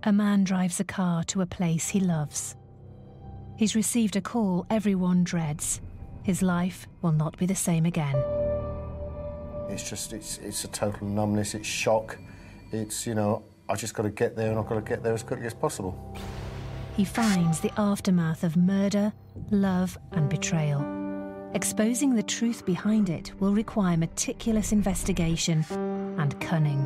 A man drives a car to a place he loves. He's received a call everyone dreads. His life will not be the same again. It's a total numbness, it's shock. It's, I just got to get there, and I've got to get there as quickly as possible. He finds the aftermath of murder, love and betrayal. Exposing the truth behind it will require meticulous investigation and cunning.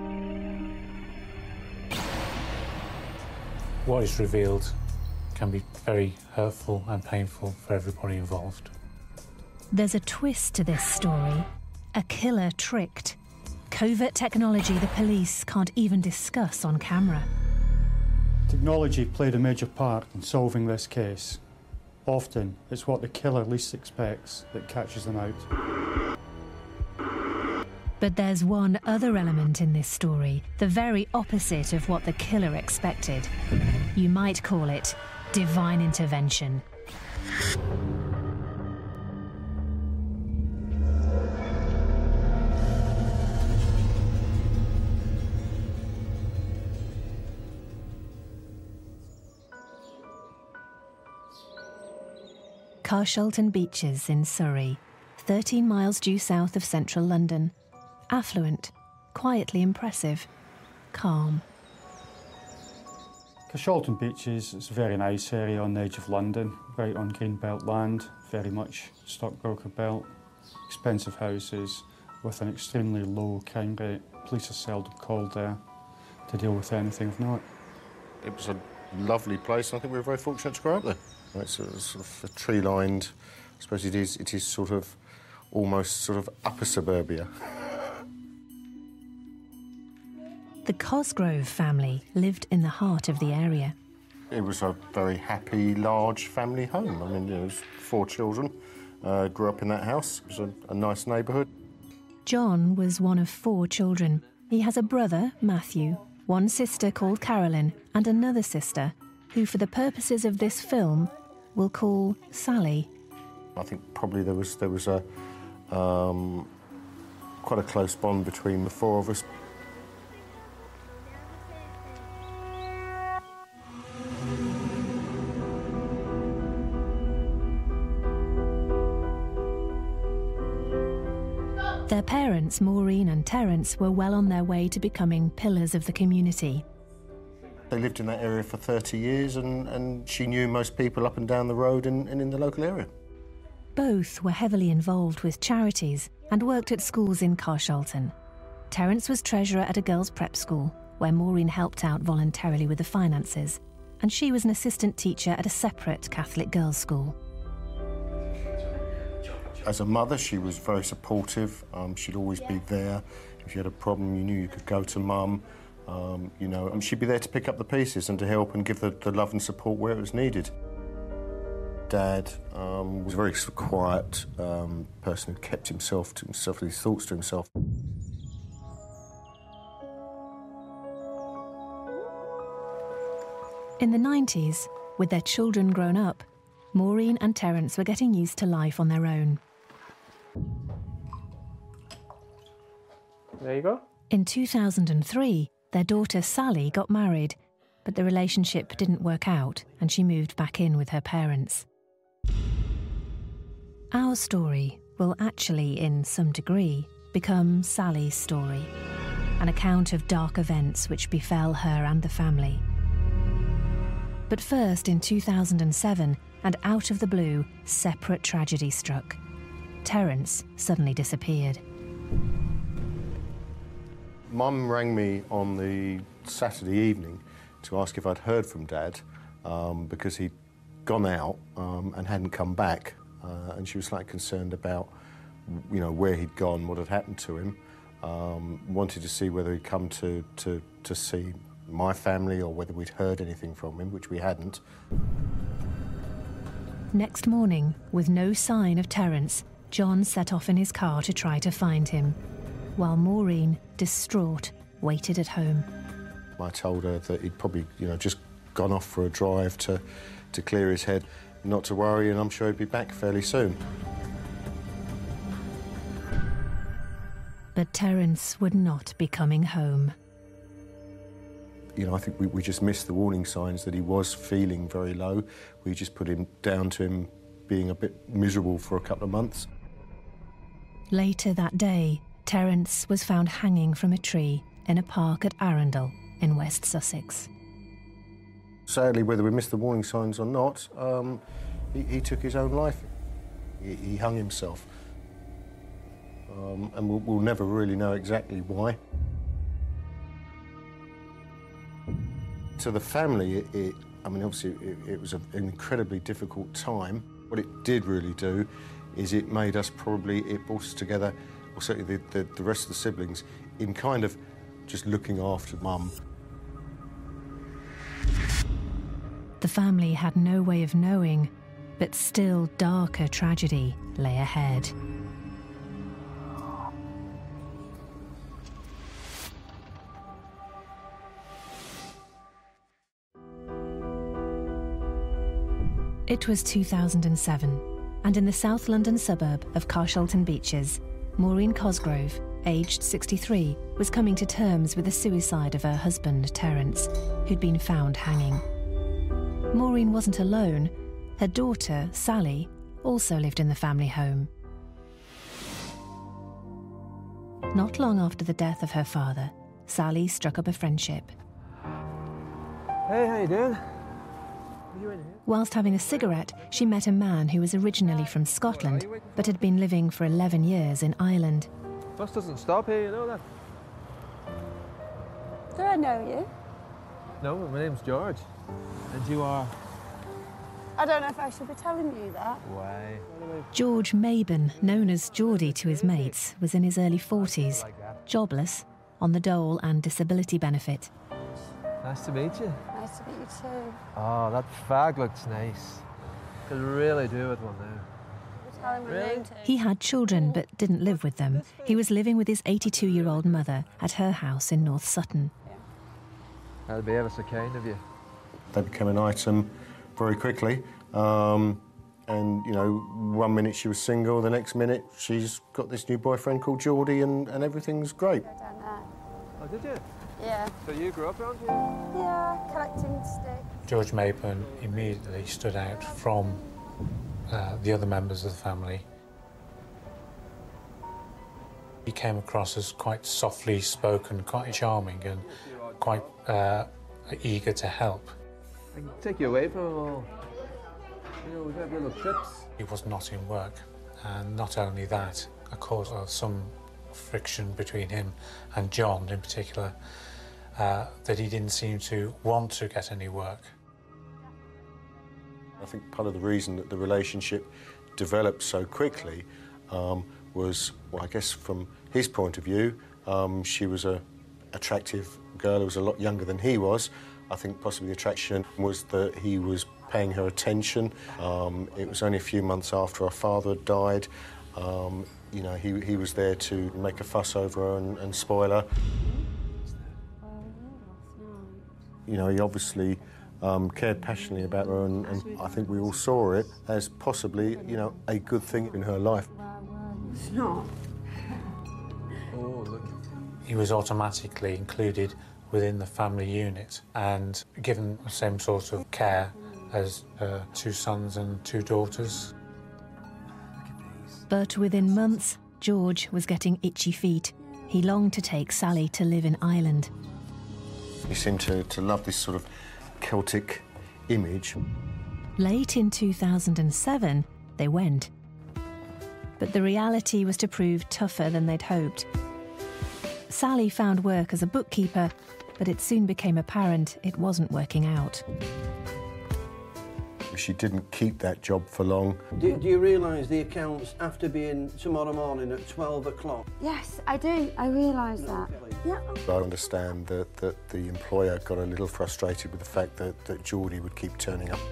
What is revealed can be very hurtful and painful for everybody involved. There's a twist to this story. A killer tricked. Covert technology the police can't even discuss on camera. Technology played a major part in solving this case. Often, it's what the killer least expects that catches them out. But there's one other element in this story, the very opposite of what the killer expected. You might call it divine intervention. Carshalton Beaches in Surrey, 13 miles due south of central London. Affluent, quietly impressive, calm. Carshalton Beaches is a very nice area on the edge of London, right on greenbelt land, very much stockbroker belt, expensive houses with an extremely low crime rate. Police are seldom called there to deal with anything of note. It was a lovely place, and I think we were very fortunate to grow up there. It's sort of a tree-lined, I suppose it is sort of almost sort of upper suburbia. The Cosgrove family lived in the heart of the area. It was a very happy, large family home. I mean, there was 4 children, grew up in that house. It was a nice neighbourhood. John was one of 4 children. He has a brother, Matthew, one sister called Carolyn, and another sister, who for the purposes of this film, we'll call Sally. I think probably there was a quite a close bond between the 4 of us. Their parents, Maureen and Terence, were well on their way to becoming pillars of the community. They lived in that area for 30 years and she knew most people up and down the road and in the local area. Both were heavily involved with charities and worked at schools in Carshalton. Terence was treasurer at a girls' prep school, where Maureen helped out voluntarily with the finances, and she was an assistant teacher at a separate Catholic girls' school. As a mother, she was very supportive. She'd always be there. If you had a problem, you knew you could go to Mum. She'd be there to pick up the pieces and to help and give the love and support where it was needed. Dad was a very sort of quiet person who kept himself to himself, his thoughts to himself. In the 90s, with their children grown up, Maureen and Terence were getting used to life on their own. There you go. In 2003, their daughter Sally got married, but the relationship didn't work out and she moved back in with her parents. Our story will actually, in some degree, become Sally's story, an account of dark events which befell her and the family. But first, in 2007, and out of the blue, separate tragedy struck. Terence suddenly disappeared. Mum rang me on the Saturday evening to ask if I'd heard from Dad because he'd gone out and hadn't come back, and she was slightly concerned about, where he'd gone, what had happened to him. Wanted to see whether he'd come to see my family or whether we'd heard anything from him, which we hadn't. Next morning, with no sign of Terence, John set off in his car to try to find him, while Maureen, distraught, waited at home. I told her that he'd probably, just gone off for a drive to clear his head, not to worry, and I'm sure he'd be back fairly soon. But Terence would not be coming home. You know, I think we just missed the warning signs that he was feeling very low. We just put him down to him being a bit miserable for a couple of months. Later that day, Terence was found hanging from a tree in a park at Arundel in West Sussex. Sadly, whether we missed the warning signs or not, he took his own life. He hung himself. And we'll never really know exactly why. To the family, I mean, obviously, it was an incredibly difficult time. What it did really do is it made us it brought us together, or certainly the rest of the siblings, in kind of just looking after Mum. The family had no way of knowing, but still darker tragedy lay ahead. It was 2007, and in the South London suburb of Carshalton Beeches, Maureen Cosgrove, aged 63, was coming to terms with the suicide of her husband, Terence, who'd been found hanging. Maureen wasn't alone. Her daughter, Sally, also lived in the family home. Not long after the death of her father, Sally struck up a friendship. Hey, how you doing? Whilst having a cigarette, she met a man who was originally from Scotland, but had been living for 11 years in Ireland. Bus doesn't stop here, you know that? Do I know you? No, my name's George. And you are? I don't know if I should be telling you that. Why? George Maben, known as Geordie to his mates, was in his early 40s, jobless, on the dole and disability benefit. Nice to meet you. Nice to meet you too. Oh, that fag looks nice. Could really do with one now. Tell him my name too. He had children but didn't live with them. He was living with his 82-year-old mother at her house in North Sutton. That'd be ever so kind of you. They became an item very quickly. And, you know, one minute she was single, the next minute she's got this new boyfriend called Geordie and everything's great. I don't know. Oh, did you? Yeah. So you grew up around here? Yeah, collecting sticks. George Maben immediately stood out from the other members of the family. He came across as quite softly spoken, quite charming and quite eager to help. I can take you away from them all. You know, we've had little trips. He was not in work, and not only that, a cause of some friction between him and John in particular, that he didn't seem to want to get any work. I think part of the reason that the relationship developed so quickly was, well, I guess from his point of view, she was an attractive girl who was a lot younger than he was. I think possibly the attraction was that he was paying her attention. It was only a few months after her father had died. You know, he was there to make a fuss over her and spoil her. You know, he obviously cared passionately about her, and I think we all saw it as possibly, you know, a good thing in her life. It's not. Oh, look. He was automatically included within the family unit and given the same sort of care as 2 sons and 2 daughters. But within months, George was getting itchy feet. He longed to take Sally to live in Ireland. He seemed to love this sort of Celtic image. Late in 2007, they went. But the reality was to prove tougher than they'd hoped. Sally found work as a bookkeeper, but it soon became apparent it wasn't working out. She didn't keep that job for long. Do you realise the accounts have to be in tomorrow morning at 12 o'clock? Yes, I do. I realise that. Yeah. I understand that the employer got a little frustrated with the fact that Geordie would keep turning up.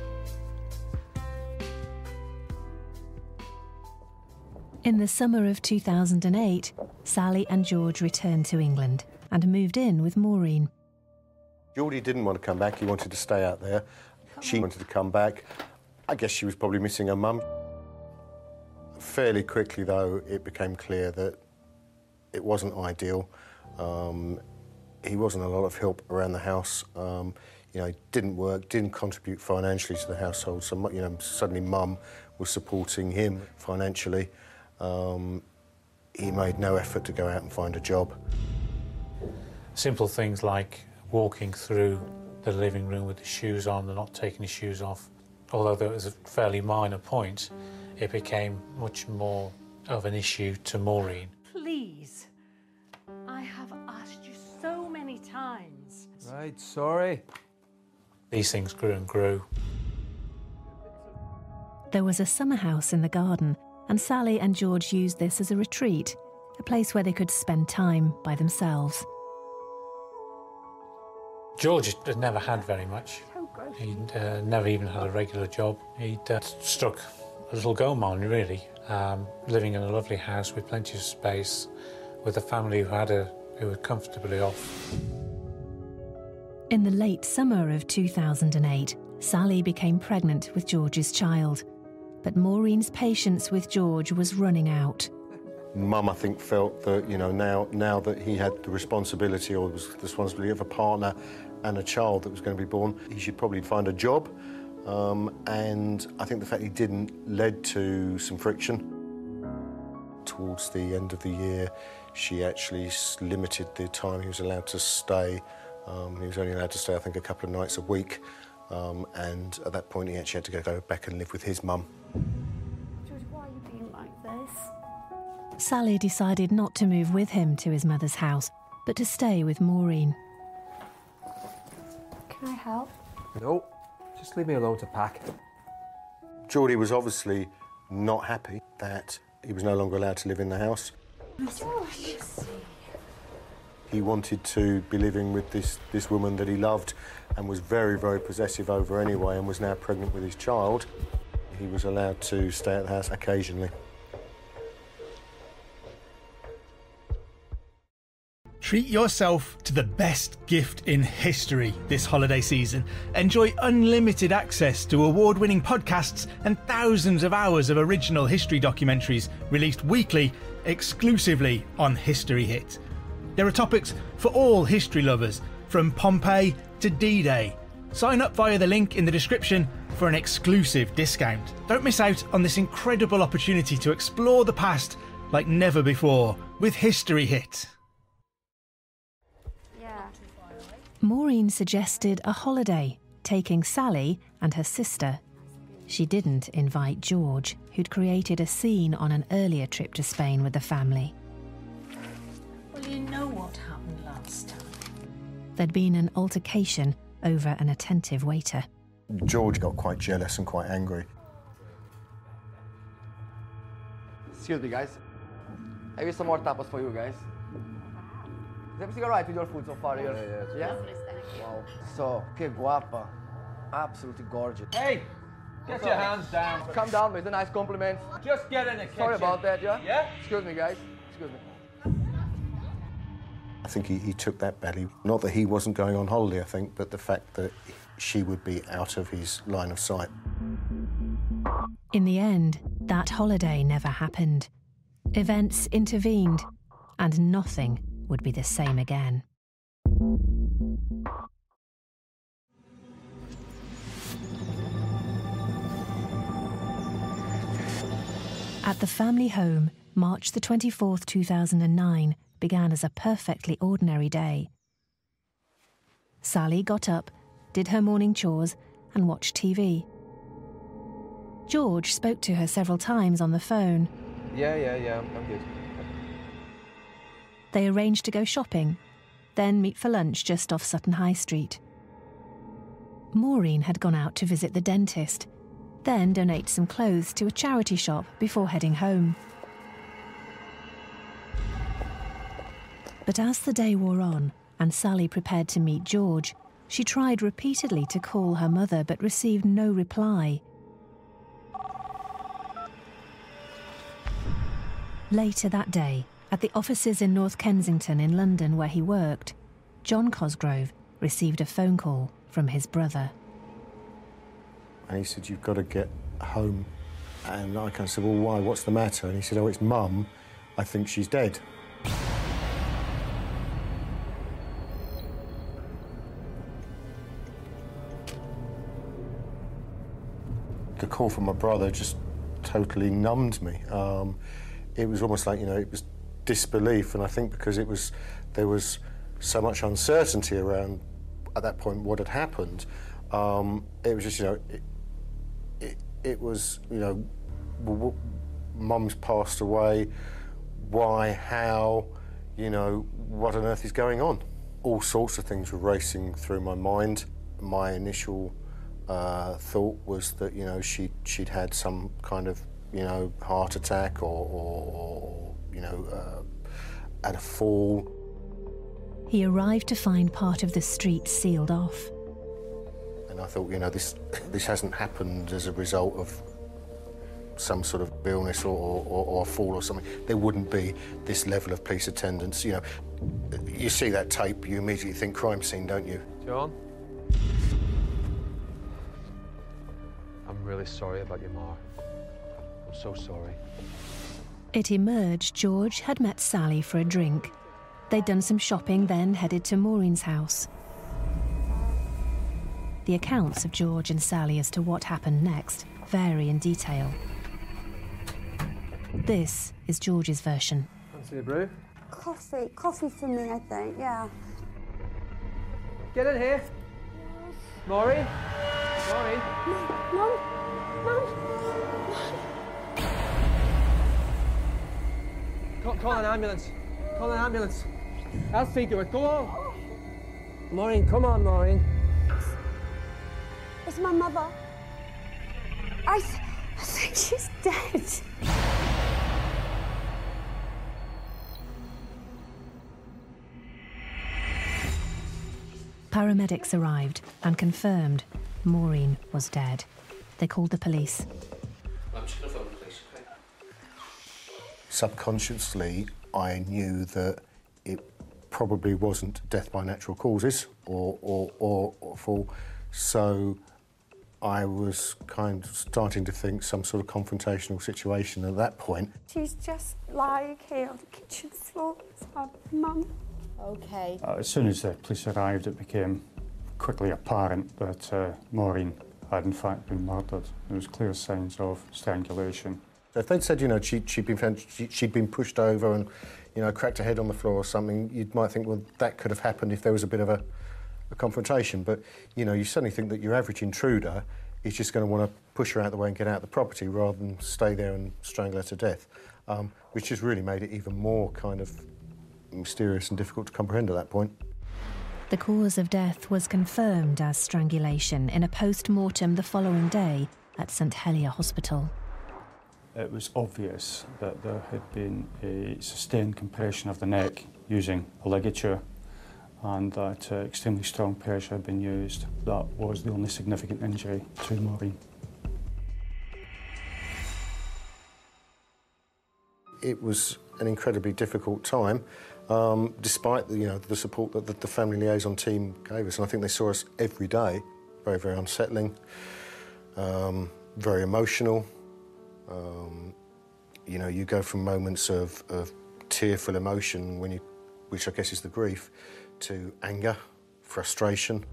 In the summer of 2008, Sally and George returned to England and moved in with Maureen. Geordie didn't want to come back, he wanted to stay out there. She wanted to come back. I guess she was probably missing her mum. Fairly quickly, though, it became clear that it wasn't ideal. he wasn't a lot of help around the house. You know, he didn't work, didn't contribute financially to the household. So, you know, suddenly Mum was supporting him financially. He made no effort to go out and find a job. Simple things like walking through the living room with his shoes on and not taking his shoes off. Although that was a fairly minor point, it became much more of an issue to Maureen. Please, I have asked you so many times. Right, sorry. These things grew and grew. There was a summer house in the garden, and Sally and George used this as a retreat, a place where they could spend time by themselves. George had never had very much. He'd never even had a regular job. He'd struck a little gold mine, really, living in a lovely house with plenty of space, with a family who were comfortably off. In the late summer of 2008, Sally became pregnant with George's child. But Maureen's patience with George was running out. Mum, I think, felt that, you know, now that he had the responsibility, or was the responsibility of a partner and a child that was going to be born, he should probably find a job. And I think the fact he didn't led to some friction. Towards the end of the year, she actually limited the time he was allowed to stay. He was only allowed to stay, I think, a couple of nights a week. And at that point, he actually had to go back and live with his mum. George, why are you being like this? Sally decided not to move with him to his mother's house, but to stay with Maureen. Can I help? No, just leave me alone to pack. Geordie was obviously not happy that he was no longer allowed to live in the house. George! He wanted to be living with this woman that he loved and was very, very possessive over anyway, and was now pregnant with his child. He was allowed to stay at the house occasionally. Treat yourself to the best gift in history this holiday season. Enjoy unlimited access to award-winning podcasts and thousands of hours of original history documentaries released weekly exclusively on History Hit. There are topics for all history lovers, from Pompeii to D-Day. Sign up via the link in the description for an exclusive discount. Don't miss out on this incredible opportunity to explore the past like never before with History Hit. Yeah. Maureen suggested a holiday, taking Sally and her sister. She didn't invite George, who'd created a scene on an earlier trip to Spain with the family. Well, you know what happened last time. There'd been an altercation over an attentive waiter. George got quite jealous and quite angry. Excuse me, guys. I have some more tapas for you guys. Is everything all right with your food so far? Yeah? Wow. So, que guapa. Absolutely gorgeous. Hey, get your hands down. Calm down, it's a nice compliment. Just get in the kitchen. Sorry about that, yeah? Yeah? Excuse me, guys. Excuse me. I think he took that badly. Not that he wasn't going on holiday, I think, but the fact that she would be out of his line of sight. In the end, that holiday never happened. Events intervened, and nothing would be the same again. At the family home, March the 24th, 2009, began as a perfectly ordinary day. Sally got up, did her morning chores, and watched TV. George spoke to her several times on the phone. Yeah, I'm good. They arranged to go shopping, then meet for lunch just off Sutton High Street. Maureen had gone out to visit the dentist, then donate some clothes to a charity shop before heading home. But as the day wore on and Sally prepared to meet George, she tried repeatedly to call her mother but received no reply. Later that day, at the offices in North Kensington in London where he worked, John Cosgrove received a phone call from his brother. And he said, "You've got to get home." And I kind of said, "Well, why? What's the matter?" And he said, "Oh, it's Mum. I think she's dead." call from my brother just totally numbed me. It was almost like, it was disbelief, and I think because there was so much uncertainty around, at that point, what had happened, it was just, it was, Mum's passed away, why, how, what on earth is going on? All sorts of things were racing through my mind. My initial thought was that, she'd had some kind of, heart attack or had a fall. He arrived to find part of the street sealed off. And I thought, this hasn't happened as a result of some sort of illness or fall or something. There wouldn't be this level of police attendance. You see that tape, you immediately think crime scene, don't you? John? I'm really sorry about your ma. I'm so sorry. It emerged George had met Sally for a drink. They'd done some shopping, then headed to Maureen's house. The accounts of George and Sally as to what happened next vary in detail. This is George's version. Fancy a brew? Coffee for me, I think, yeah. Get in here. Maureen? Maureen? Mum? Call an ambulance. Call an ambulance. I'll speak to it. Go on. Maureen, come on, Maureen. It's my mother. I think she's dead. Paramedics arrived and confirmed Maureen was dead. They called the police. I'm just going to phone the police, okay? Subconsciously, I knew that it probably wasn't death by natural causes or fall, so I was kind of starting to think some sort of confrontational situation at that point. She's just lying here on the kitchen floor. It's my mum. Okay. As soon as the police arrived, it became quickly apparent that Maureen had in fact been murdered. There was clear signs of strangulation. If they'd said, she'd been pushed over and, cracked her head on the floor or something, you might think, well, that could have happened if there was a bit of a confrontation. But, you suddenly think that your average intruder is just going to want to push her out the way and get out of the property rather than stay there and strangle her to death, which just really made it even more kind of mysterious and difficult to comprehend at that point. The cause of death was confirmed as strangulation in a post-mortem the following day at St Helier Hospital. It was obvious that there had been a sustained compression of the neck using a ligature, and that extremely strong pressure had been used. That was the only significant injury to Maureen. It was an incredibly difficult time, despite the support that the family liaison team gave us. And I think they saw us every day. Very, very unsettling, very emotional. You go from moments of tearful emotion, which I guess is the grief, to anger, frustration.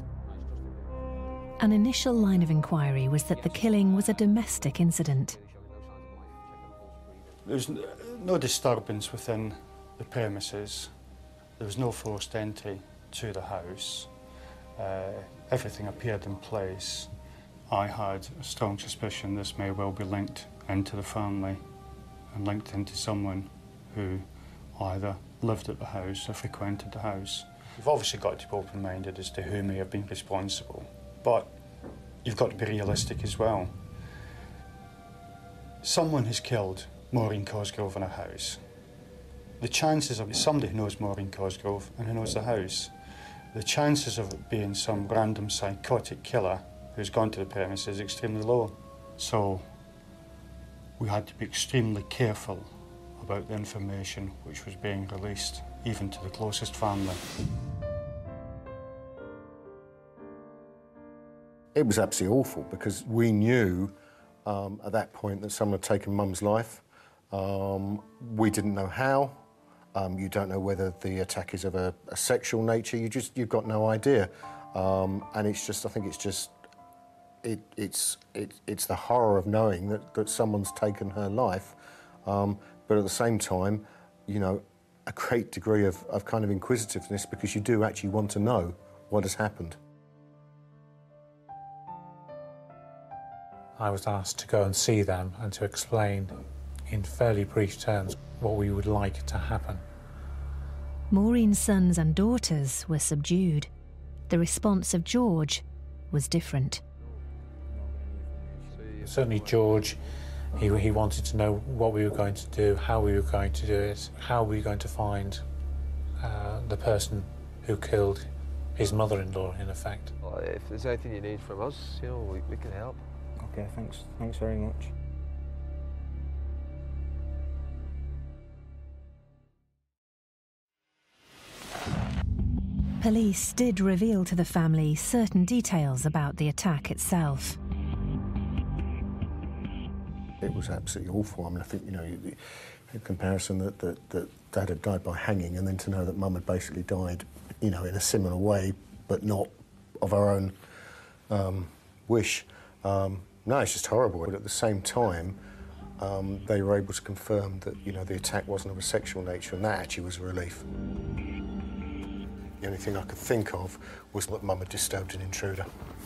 An initial line of inquiry was that the killing was a domestic incident. There was no disturbance within the premises. There was no forced entry to the house. Everything appeared in place. I had a strong suspicion this may well be linked into the family and linked into someone who either lived at the house or frequented the house. You've obviously got to be open-minded as to who may have been responsible, but you've got to be realistic as well. Someone has killed Maureen Cosgrove in a house. The chances of somebody who knows Maureen Cosgrove and who knows the house, the chances of it being some random psychotic killer who's gone to the premises is extremely low. So we had to be extremely careful about the information which was being released, even to the closest family. It was absolutely awful because we knew at that point that someone had taken Mum's life. We didn't know how. You don't know whether the attack is of a sexual nature. You've got no idea. And I think it's just it's the horror of knowing that someone's taken her life, but at the same time, you know, a great degree of kind of inquisitiveness, because you do actually want to know what has happened. I was asked to go and see them and to explain in fairly brief terms what we would like to happen. Maureen's sons and daughters were subdued. The response of George was different. Certainly George, he wanted to know what we were going to do, how we were going to do it, how we were going to find the person who killed his mother-in-law, in effect. Well, if there's anything you need from us, you know, we can help. Okay, thanks very much. Police did reveal to the family certain details about the attack itself. It was absolutely awful. I mean, I think, you know, in comparison that Dad had died by hanging, and then to know that Mum had basically died, you know, in a similar way, but not of her own wish. No, it's just horrible. But at the same time, they were able to confirm that, you know, the attack wasn't of a sexual nature, and that actually was a relief. The only thing I could think of was that Mum had disturbed an intruder.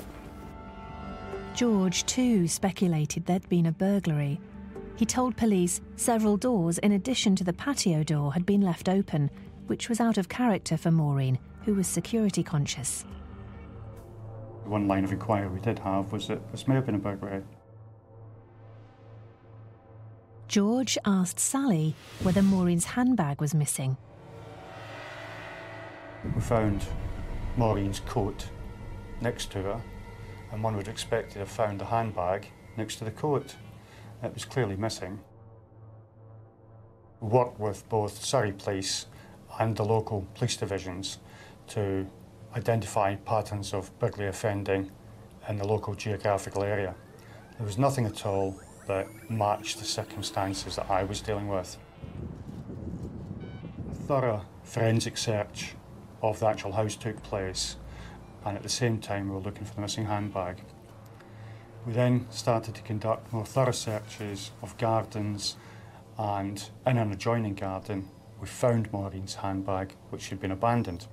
George, too, speculated there'd been a burglary. He told police several doors, in addition to the patio door, had been left open, which was out of character for Maureen, who was security conscious. One line of inquiry we did have was that this may have been a burglary. George asked Sally whether Maureen's handbag was missing. We found Maureen's coat next to her, and one would expect to have found the handbag next to the coat. It was clearly missing. We worked with both Surrey Police and the local police divisions to identify patterns of burglary offending in the local geographical area. There was nothing at all that matched the circumstances that I was dealing with. A thorough forensic search of the actual house took place, and at the same time we were looking for the missing handbag. We then started to conduct more thorough searches of gardens, and in an adjoining garden we found Maureen's handbag, which had been abandoned.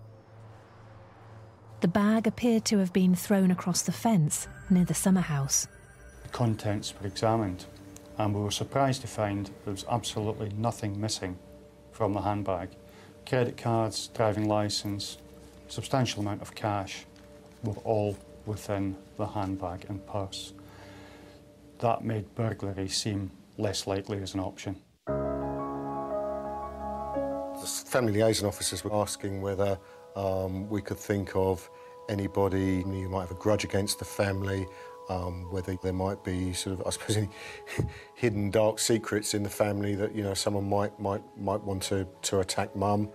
The bag appeared to have been thrown across the fence near the summer house. The contents were examined, and we were surprised to find there was absolutely nothing missing from the handbag. Credit cards, driving licence, substantial amount of cash were all within the handbag and purse. That made burglary seem less likely as an option. The family liaison officers were asking whether we could think of anybody who might have a grudge against the family, whether there might be sort of, I suppose, any hidden dark secrets in the family that, you know, someone might want to attack Mum.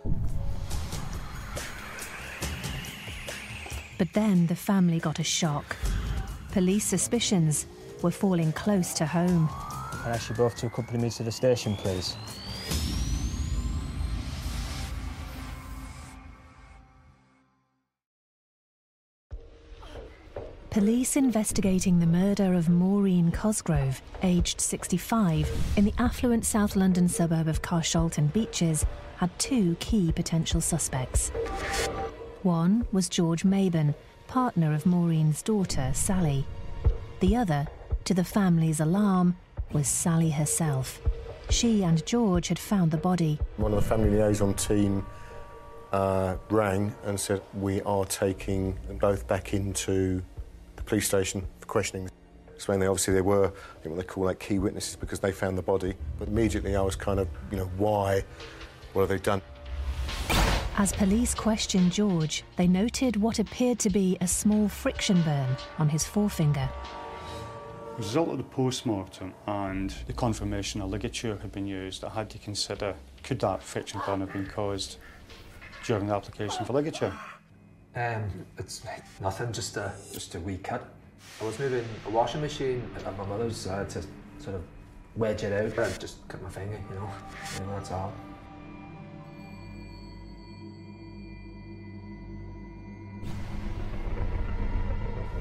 But then the family got a shock. Police suspicions were falling close to home. I'd ask you both to accompany me to the station, please. Police investigating the murder of Maureen Cosgrove, aged 65, in the affluent South London suburb of Carshalton Beeches, had two key potential suspects. One was George Mabon, partner of Maureen's daughter, Sally. The other, to the family's alarm, was Sally herself. She and George had found the body. One of the family liaison team rang and said, we are taking them both back into the police station for questioning. So when they were, I think what they call like key witnesses, because they found the body. But immediately I was kind of, you know, why? What have they done? As police questioned George, they noted what appeared to be a small friction burn on his forefinger. As a result of the post-mortem and the confirmation a ligature had been used, I had to consider, could that friction burn have been caused during the application for ligature? It's nothing, just a wee cut. I was moving a washing machine at my mother's, so I had to sort of wedge it out. I just cut my finger, you know, that's all.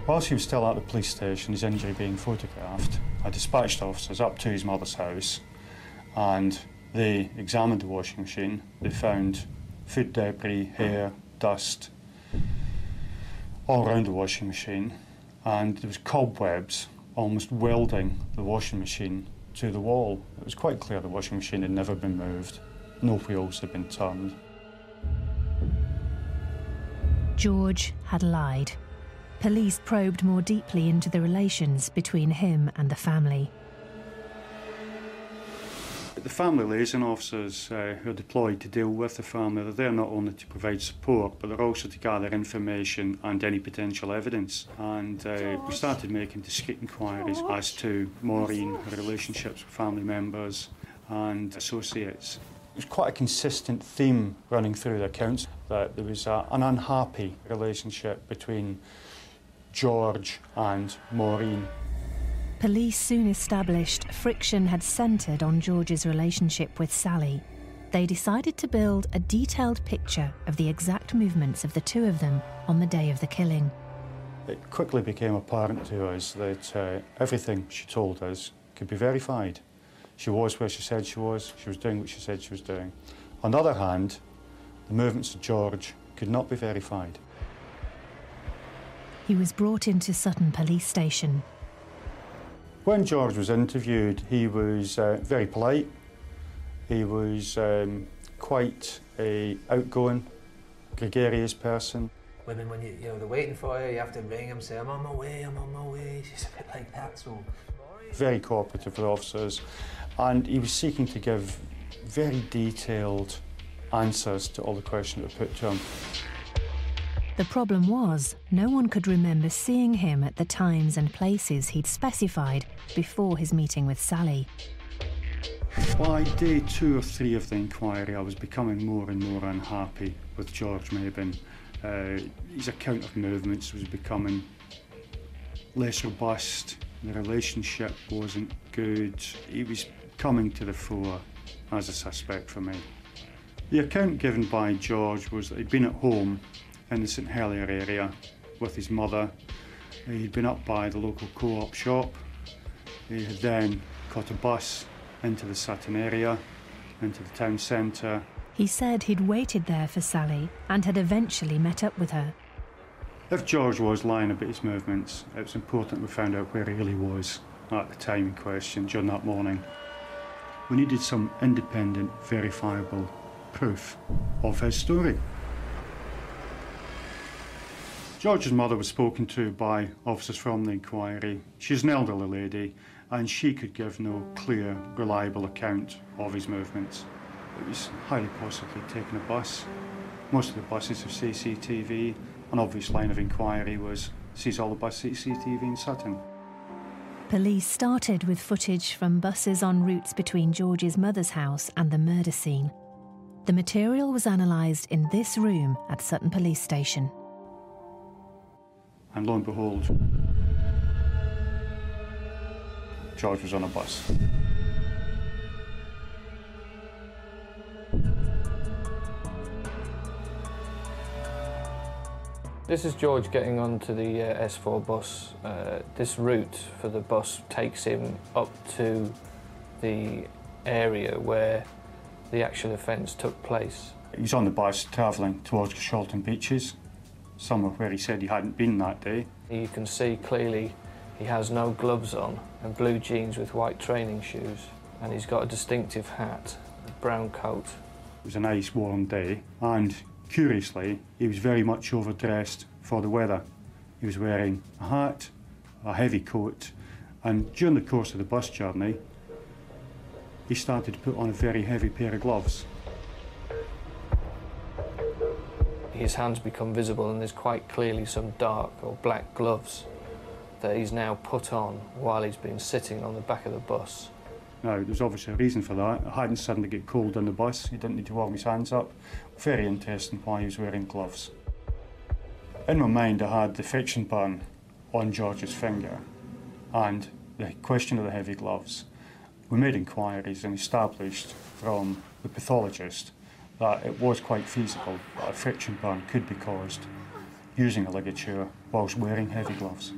Whilst he was still at the police station, his injury being photographed, I dispatched officers up to his mother's house and they examined the washing machine. They found food debris, hair, dust all around the washing machine, and there was cobwebs almost welding the washing machine to the wall. It was quite clear the washing machine had never been moved. No wheels had been turned. George had lied. Police probed more deeply into the relations between him and the family. The family liaison officers who are deployed to deal with the family, they're there not only to provide support, but they're also to gather information and any potential evidence. And we started making discreet inquiries as to Maureen, her relationships with family members and associates. There's quite a consistent theme running through the accounts that there was an unhappy relationship between George and Maureen. Police soon established friction had centred on George's relationship with Sally. They decided to build a detailed picture of the exact movements of the two of them on the day of the killing. It quickly became apparent to us that everything she told us could be verified. She was where she said she was doing what she said she was doing. On the other hand, the movements of George could not be verified. He was brought into Sutton Police Station. When George was interviewed, he was very polite. He was quite an outgoing, gregarious person. Women, when you know they're waiting for you, you have to ring them, say, I'm on my way, I'm on my way. She's a bit like that, so. Very cooperative with officers, and he was seeking to give very detailed answers to all the questions that were put to him. The problem was, no one could remember seeing him at the times and places he'd specified before his meeting with Sally. By day 2 or 3 of the inquiry, I was becoming more and more unhappy with George Mabin. His account of movements was becoming less robust. The relationship wasn't good. He was coming to the fore as a suspect for me. The account given by George was that he'd been at home in the St Helier area with his mother. He'd been up by the local co-op shop. He had then caught a bus into the Sutton area, into the town centre. He said he'd waited there for Sally and had eventually met up with her. If George was lying about his movements, it was important we found out where he really was at the time in question during that morning. We needed some independent, verifiable proof of his story. George's mother was spoken to by officers from the inquiry. She's an elderly lady and she could give no clear, reliable account of his movements. It was highly possibly taking a bus. Most of the buses have CCTV. An obvious line of inquiry was seize all the bus CCTV in Sutton. Police started with footage from buses en routes between George's mother's house and the murder scene. The material was analysed in this room at Sutton Police Station. And lo and behold, George was on a bus. This is George getting onto the S4 bus. This route for the bus takes him up to the area where the actual offence took place. He's on the bus travelling towards Sholton Beaches, somewhere where he said he hadn't been that day. You can see clearly he has no gloves on and blue jeans with white training shoes, and he's got a distinctive hat, a brown coat. It was a nice warm day, and curiously, he was very much overdressed for the weather. He was wearing a hat, a heavy coat, and during the course of the bus journey, he started to put on a very heavy pair of gloves. His hands become visible and there's quite clearly some dark or black gloves that he's now put on while he's been sitting on the back of the bus. Now, there's obviously a reason for that. It hadn't suddenly get cold on the bus. He didn't need to warm his hands up. Very interesting why he was wearing gloves. In my mind, I had the friction burn on George's finger and the question of the heavy gloves. We made inquiries and established from the pathologist that it was quite feasible that a friction burn could be caused using a ligature whilst wearing heavy gloves.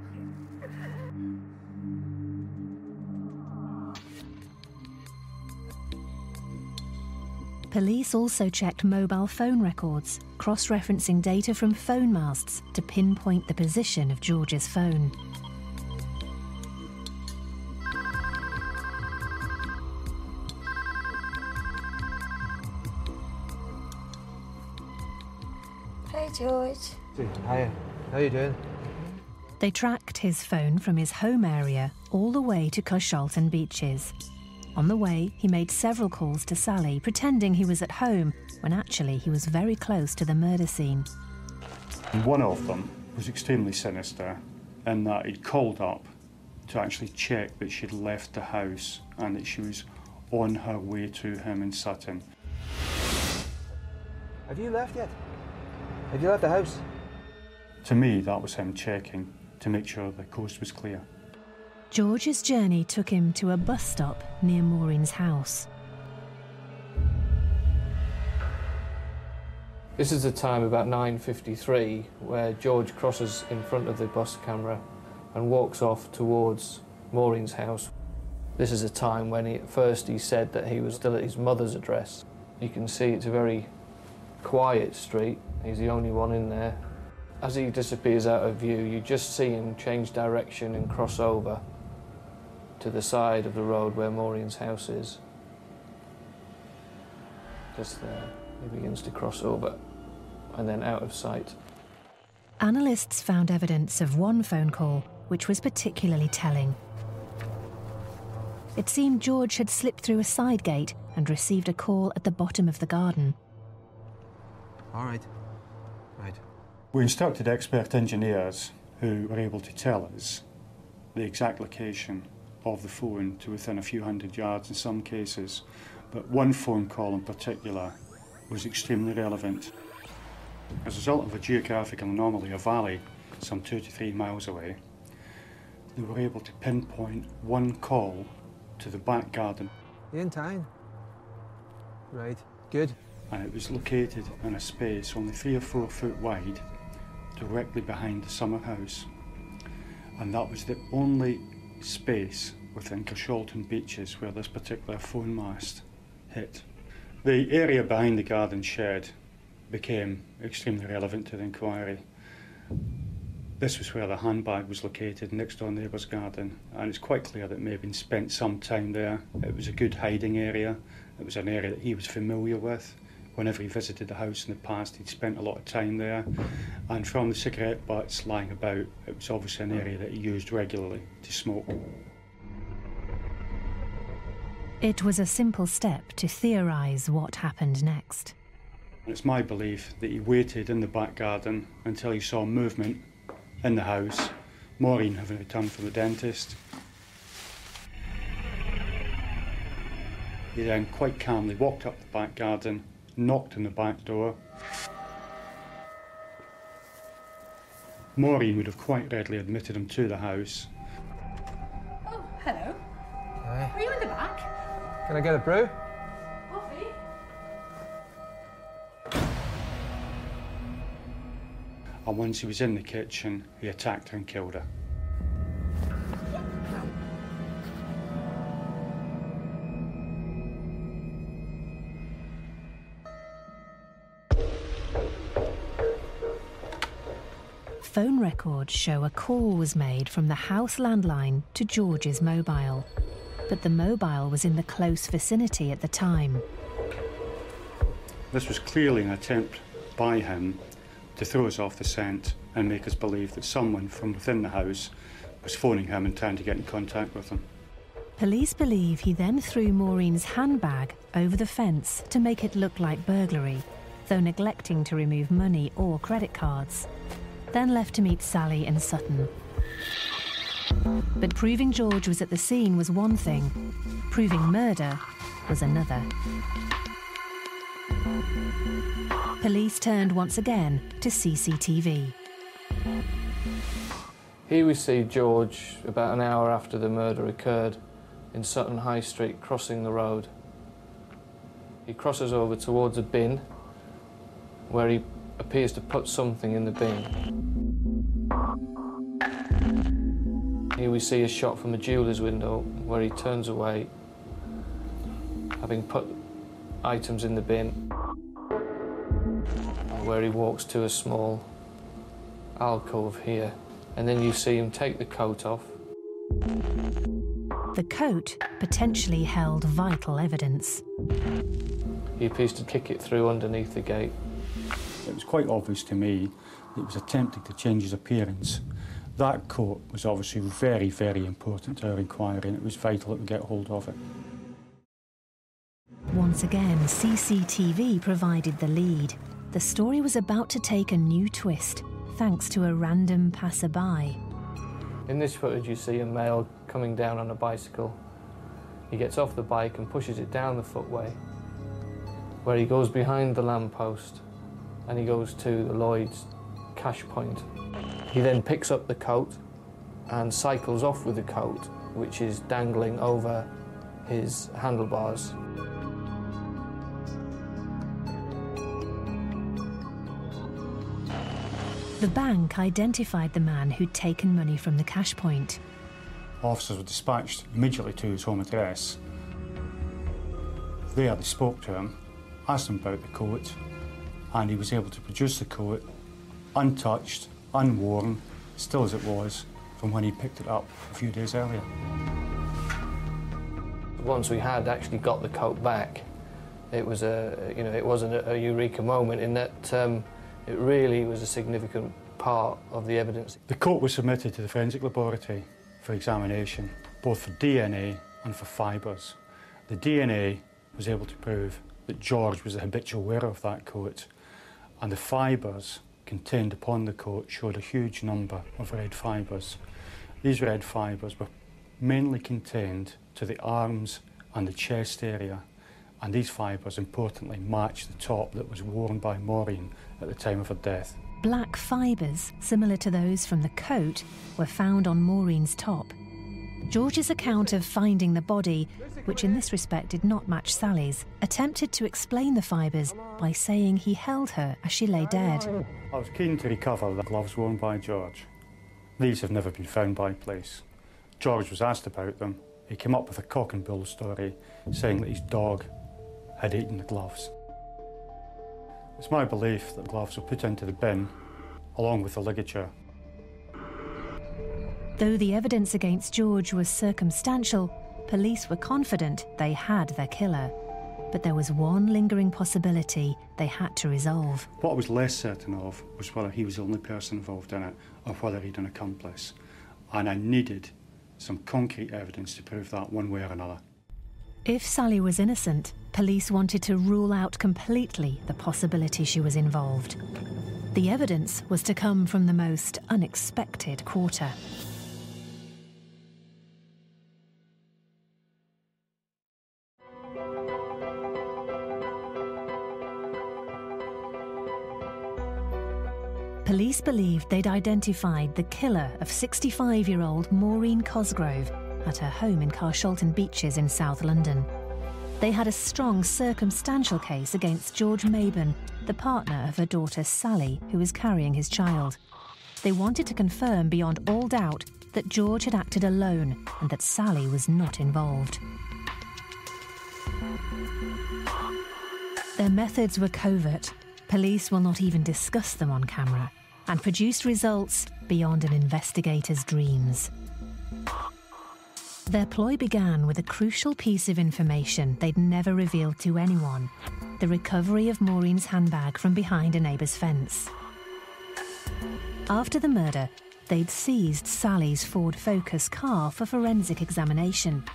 Police also checked mobile phone records, cross-referencing data from phone masts to pinpoint the position of George's phone. Hey, George. Hiya. How you doing? They tracked his phone from his home area all the way to Cushalton Beaches. On the way, he made several calls to Sally, pretending he was at home, when actually he was very close to the murder scene. One of them was extremely sinister in that he'd called up to actually check that she'd left the house and that she was on her way to him in Sutton. Have you left yet? Have you left the house? To me, that was him checking to make sure the coast was clear. George's journey took him to a bus stop near Maureen's house. This is the time about 9:53 where George crosses in front of the bus camera and walks off towards Maureen's house. This is a time when at first he said that he was still at his mother's address. You can see it's a very quiet street. He's the only one in there. As he disappears out of view, you just see him change direction and cross over to the side of the road where Maureen's house is. Just there, he begins to cross over and then out of sight. Analysts found evidence of one phone call which was particularly telling. It seemed George had slipped through a side gate and received a call at the bottom of the garden. All right. Right. We instructed expert engineers who were able to tell us the exact location of the phone to within a few hundred yards in some cases, but one phone call in particular was extremely relevant. As a result of a geographical anomaly, a valley some 2 to 3 miles away, they were able to pinpoint one call to the back garden. In town? Right, good. And it was located in a space only 3 or 4 foot wide, directly behind the summer house. And that was the only space within Cushalton Beaches where this particular phone mast hit. The area behind the garden shed became extremely relevant to the inquiry. This was where the handbag was located, next door neighbour's garden, and it's quite clear that it may have been spent some time there. It was a good hiding area. It was an area that he was familiar with. Whenever he visited the house in the past, he'd spent a lot of time there. And from the cigarette butts lying about, it was obviously an area that he used regularly to smoke. It was a simple step to theorise what happened next. It's my belief that he waited in the back garden until he saw movement in the house, Maureen having returned from the dentist. He then quite calmly walked up the back garden, knocked on the back door. Maureen would have quite readily admitted him to the house. Oh, hello. Hi. Are you in the back? Can I get a brew? Coffee? And once he was in the kitchen, he attacked her and killed her. Phone records show a call was made from the house landline to George's mobile, but the mobile was in the close vicinity at the time. This was clearly an attempt by him to throw us off the scent and make us believe that someone from within the house was phoning him and trying to get in contact with him. Police believe he then threw Maureen's handbag over the fence to make it look like burglary, though neglecting to remove money or credit cards, then left to meet Sally and Sutton. But proving George was at the scene was one thing, proving murder was another. Police turned once again to CCTV. Here we see George about an hour after the murder occurred in Sutton High Street, crossing the road. He crosses over towards a bin where he appears to put something in the bin. Here we see a shot from a jeweller's window where he turns away, having put items in the bin, where he walks to a small alcove here, and then you see him take the coat off. The coat potentially held vital evidence. He appears to kick it through underneath the gate. It was quite obvious to me that he was attempting to change his appearance. That coat was obviously very, very important to our inquiry, and it was vital that we get hold of it. Once again, CCTV provided the lead. The story was about to take a new twist, thanks to a random passerby. In this footage you see a male coming down on a bicycle. He gets off the bike and pushes it down the footway, where he goes behind the lamppost and he goes to the Lloyd's cash point. He then picks up the coat and cycles off with the coat, which is dangling over his handlebars. The bank identified the man who'd taken money from the cash point. Officers were dispatched immediately to his home address. There they spoke to him, asked him about the coat, and he was able to produce the coat untouched, unworn, still as it was, from when he picked it up a few days earlier. Once we had actually got the coat back, it was it wasn't a eureka moment in that it really was a significant part of the evidence. The coat was submitted to the forensic laboratory for examination, both for DNA and for fibres. The DNA was able to prove that George was a habitual wearer of that coat, and the fibres contained upon the coat showed a huge number of red fibres. These red fibres were mainly contained to the arms and the chest area, and these fibres importantly matched the top that was worn by Maureen at the time of her death. Black fibres, similar to those from the coat, were found on Maureen's top. George's account of finding the body, which in this respect did not match Sally's, attempted to explain the fibres by saying he held her as she lay dead. I was keen to recover the gloves worn by George. These have never been found by police. George was asked about them. He came up with a cock and bull story, saying that his dog had eaten the gloves. It's my belief that the gloves were put into the bin, along with the ligature. Though the evidence against George was circumstantial, police were confident they had their killer. But there was one lingering possibility they had to resolve. What I was less certain of was whether he was the only person involved in it or whether he'd an accomplice. And I needed some concrete evidence to prove that one way or another. If Sally was innocent, police wanted to rule out completely the possibility she was involved. The evidence was to come from the most unexpected quarter. Police believed they'd identified the killer of 65-year-old Maureen Cosgrove at her home in Carshalton Beeches in South London. They had a strong circumstantial case against George Mabon, the partner of her daughter Sally, who was carrying his child. They wanted to confirm beyond all doubt that George had acted alone and that Sally was not involved. Their methods were covert. Police will not even discuss them on camera, and produced results beyond an investigator's dreams. Their ploy began with a crucial piece of information they'd never revealed to anyone: the recovery of Maureen's handbag from behind a neighbour's fence. After the murder, they'd seized Sally's Ford Focus car for forensic examination.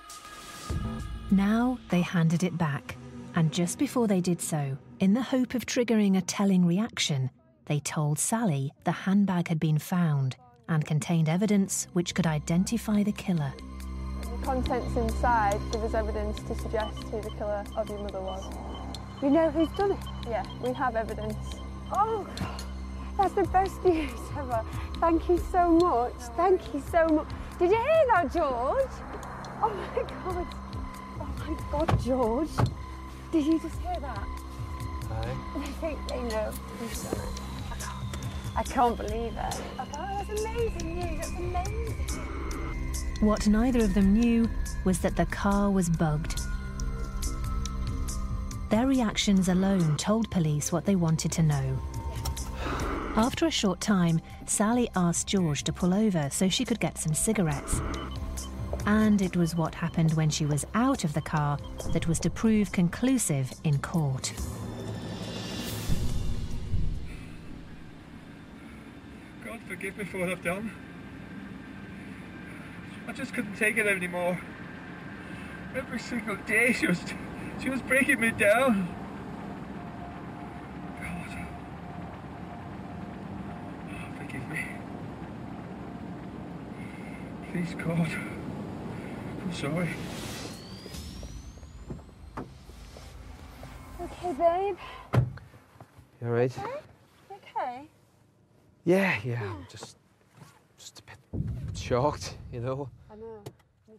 Now they handed it back, and just before they did so, in the hope of triggering a telling reaction, they told Sally the handbag had been found and contained evidence which could identify the killer. The contents inside give us evidence to suggest who the killer of your mother was. You know who's done it? Yeah, we have evidence. Oh, that's the best news ever. Thank you so much. Thank you so much. Did you hear that, George? Oh my God. Oh my God, George. Did you just hear that? They think they know who's done it. I can't believe it. Oh, that's amazing news. That's amazing. What neither of them knew was that the car was bugged. Their reactions alone told police what they wanted to know. After a short time, Sally asked George to pull over so she could get some cigarettes. And it was what happened when she was out of the car that was to prove conclusive in court. God forgive me for what I've done. I just couldn't take it anymore. Every single day she was breaking me down. God. Oh, forgive me. Please, God. I'm sorry. Okay, babe. You alright? Okay. Yeah, I'm just a bit shocked, you know. I know. Me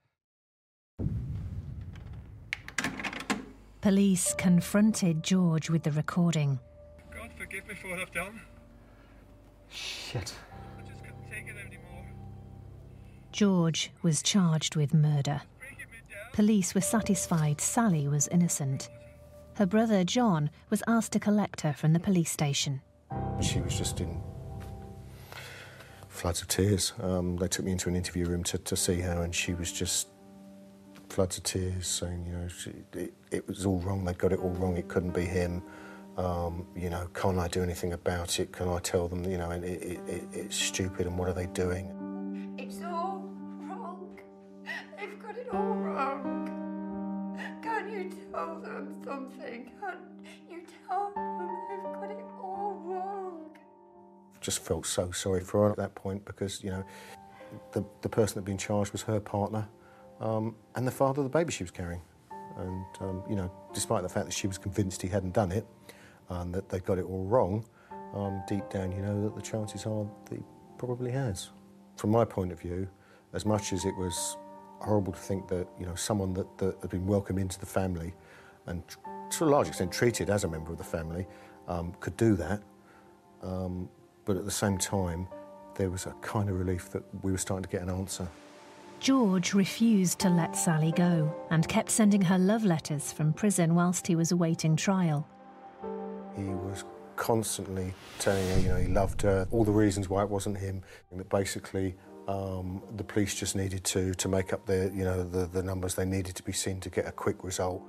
too. Police confronted George with the recording. God forgive me for what I've done. Shit. I just couldn't take it anymore. George was charged with murder. Police were satisfied Sally was innocent. Her brother John was asked to collect her from the police station. She was just in floods of tears. They took me into an interview room to see her, and she was just floods of tears, saying, you know, it was all wrong. They'd got it all wrong. It couldn't be him. You know, can't I do anything about it? Can I tell them, you know, and it's stupid, and what are they doing? It's all wrong. They've got it all wrong. Can't you tell them something? Can't you tell them they've got it all wrong? Just felt so sorry for her at that point, because, you know, the person that had been charged was her partner, and the father of the baby she was carrying. And, you know, despite the fact that she was convinced he hadn't done it, and that they got it all wrong, deep down you know that the chances are that he probably has. From my point of view, as much as it was horrible to think that, you know, someone that had been welcomed into the family and to a large extent treated as a member of the family could do that, but at the same time there was a kind of relief that we were starting to get an answer. George refused to let Sally go and kept sending her love letters from prison whilst he was awaiting trial. He was constantly telling her, you know, he loved her, all the reasons why it wasn't him, and that basically the police just needed to make up their, you know, the numbers they needed to be seen to get a quick result.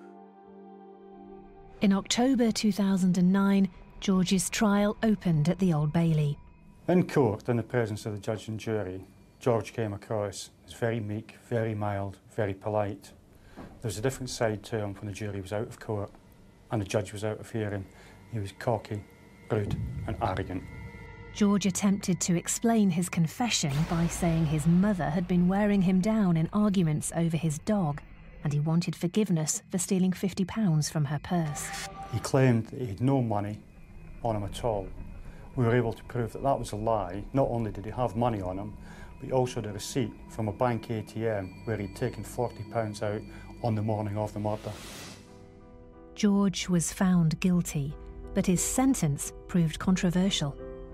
In October 2009, George's trial opened at the Old Bailey. In court, in the presence of the judge and jury, George came across as very meek, very mild, very polite. There was a different side to him when the jury was out of court and the judge was out of hearing. He was cocky, rude and arrogant. George attempted to explain his confession by saying his mother had been wearing him down in arguments over his dog, and he wanted forgiveness for stealing £50 from her purse. He claimed that he had no money on him at all. We were able to prove that that was a lie. Not only did he have money on him, but he also had a receipt from a bank ATM where he'd taken £40 out on the morning of the murder. George was found guilty, but his sentence proved controversial.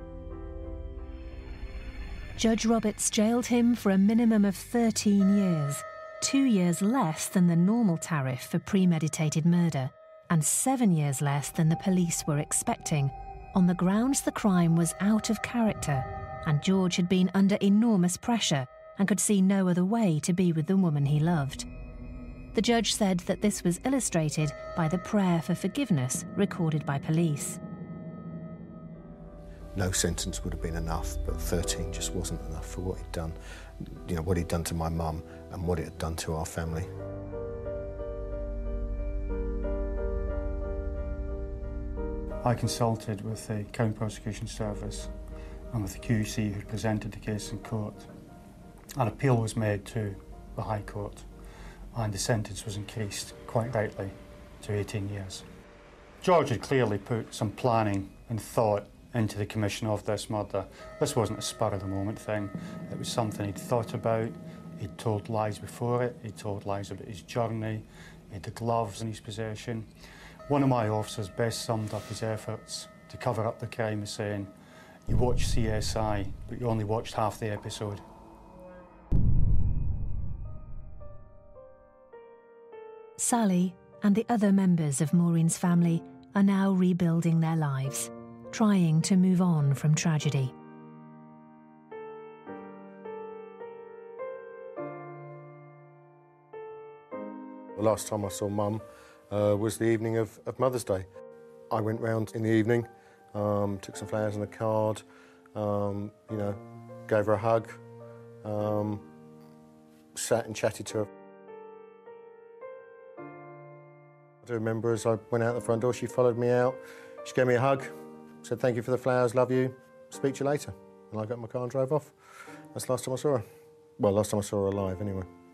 Judge Roberts jailed him for a minimum of 13 years, 2 years less than the normal tariff for premeditated murder, and 7 years less than the police were expecting, on the grounds the crime was out of character and George had been under enormous pressure and could see no other way to be with the woman he loved. The judge said that this was illustrated by the prayer for forgiveness recorded by police. No sentence would have been enough, but 13 just wasn't enough for what he'd done. You know, what he'd done to my mum and what it had done to our family. I consulted with the Crown Prosecution Service and with the QC who presented the case in court. An appeal was made to the High Court and the sentence was increased, quite rightly, to 18 years. George had clearly put some planning and thought into the commission of this murder. This wasn't a spur-of-the-moment thing. It was something he'd thought about. He'd told lies before it. He'd told lies about his journey. He had the gloves in his possession. One of my officers best summed up his efforts to cover up the crime as saying, "You watched CSI, but you only watched half the episode." Sally and the other members of Maureen's family are now rebuilding their lives, trying to move on from tragedy. The last time I saw Mum was the evening of Mother's Day. I went round in the evening, took some flowers and a card, you know, gave her a hug, sat and chatted to her. I remember as I went out the front door, she followed me out, she gave me a hug, said thank you for the flowers, love you, speak to you later. And I got in my car and drove off. That's the last time I saw her. Well, last time I saw her alive anyway.